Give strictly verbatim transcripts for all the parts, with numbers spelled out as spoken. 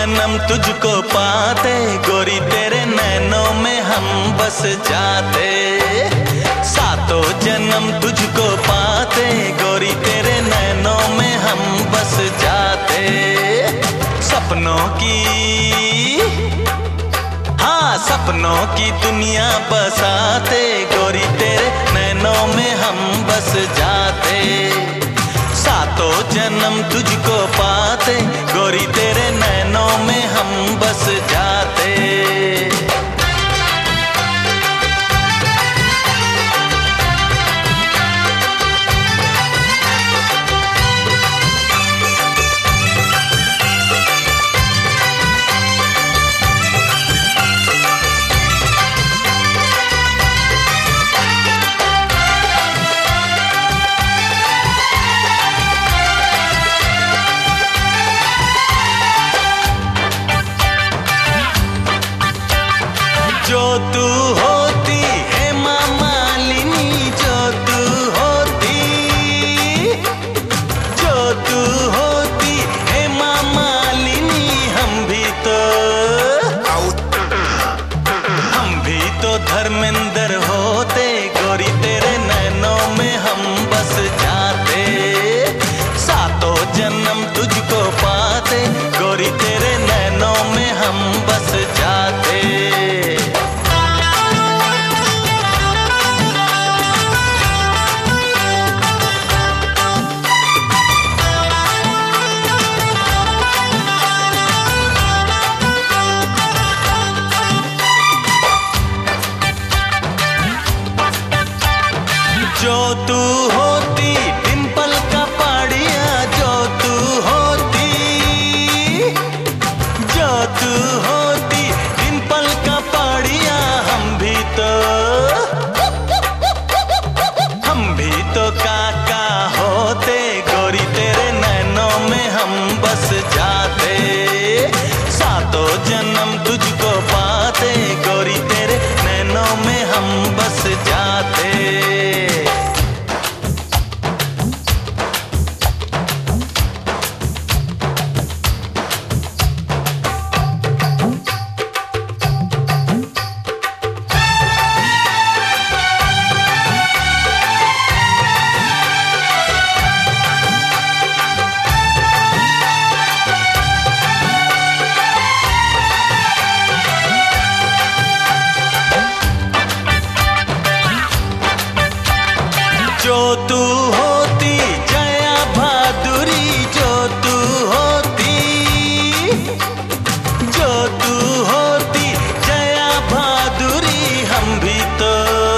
जन्म तुझको पाते, गोरी तेरे नैनों में हम बस जाते। सातों जन्म तुझको पाते, गोरी तेरे नैनों में हम बस जाते। सपनों की, हाँ सपनों की दुनिया बसाते, गोरी तेरे नैनों में हम बस जाते। सातों जन्म तुझको पाते, गोरी तेरे नैनों में हम बस जाते। जो तू होती है माँ मालिनी, जो तू होती, जो तू होती है माँ मालिनी, हम भी तो, हम भी तो धर्मेंद्र होते, गोरी तेरे नैनों में हम बस जाते। सातों जन्म तुझको पाते, गोरी तेरे नैनों में हम बस जाते। जो तू होती डिंपल का पाड़िया, जो तू होती, जो तू होती डिंपल का पाड़िया, हम भी तो, हम भी तो काका होते, गोरी तेरे नैनों में हम बस जाते। सातों जन्म तुझको पाते, गोरी तेरे नैनों में हम बस जाते। जो तू होती जया भादुरी, जो तू होती, जो तू होती जया भादुरी, हम भी तो,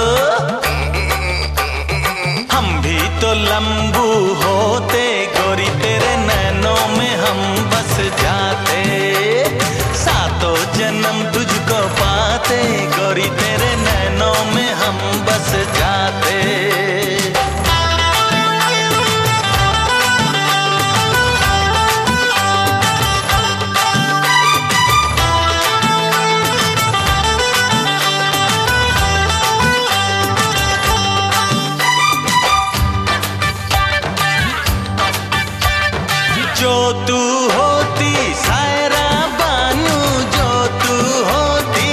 हम भी तो लंबू होते, गोरी तेरे नैनों में हम बस जाते। सातों जन्म तुझको पाते, गोरी तेरे नैनों में हम बस जाते। जो तू होती सायरा बानू, जो तू होती,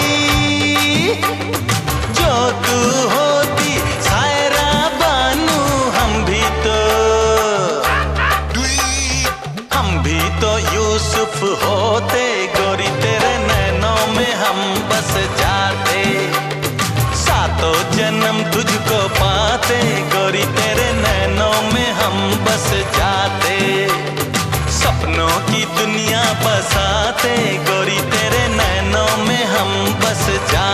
जो तू होती सायरा बानू, हम भी तो, हम भी तो यूसुफ होते, गोरी तेरे नैनों में हम बस जाते। सातों जन्म तुझको पाते, गोरी तेरे नैनों में हम बस जाते। सपनों की दुनिया बसाते, गोरी तेरे नैनों में हम बस जाते।